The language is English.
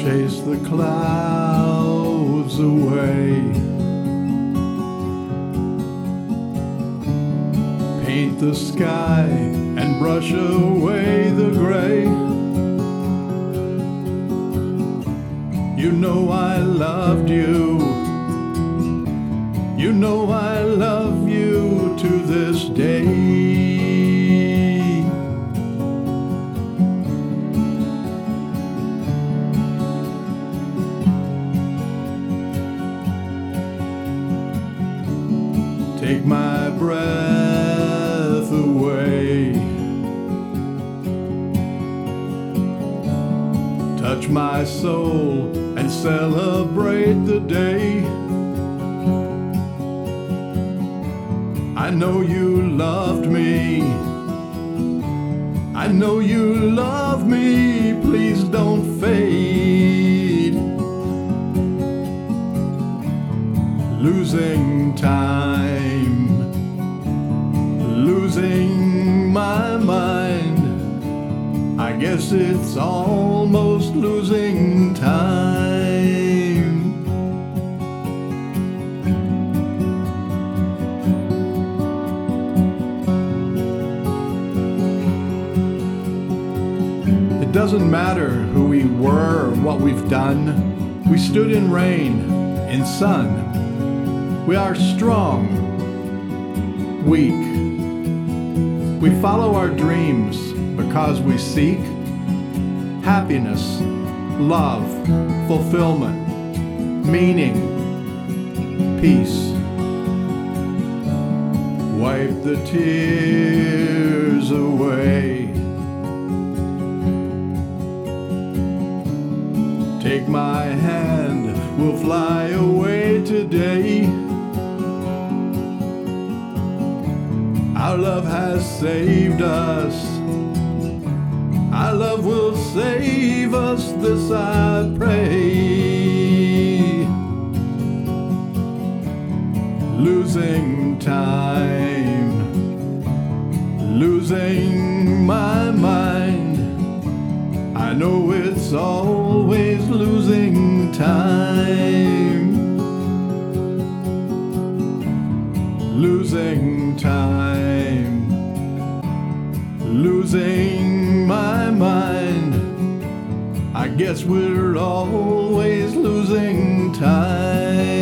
chase the clouds away, paint the sky and brush away the gray. You know I loved you, you know I love you to this day. Take my breath away, touch my soul and celebrate the day. I know you loved me, I know you love me, please don't fade. Losing time, losing my mind, I guess it's almost losing time. It doesn't matter who we were or what we've done. We stood in rain, in sun. We are strong, weak. We follow our dreams because we seek happiness, love, fulfillment, meaning, peace. Wipe the tears away. Take my hand, we'll fly away today. Our love has saved us, our love will save us, this I pray. Losing time, losing my mind, I know it's always losing time. Losing time, losing my mind, I guess we're always losing time.